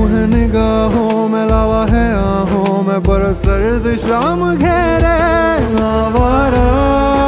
है निगाहों में, लावा है आहों में, बरस सर्द शाम घेरे आवारा।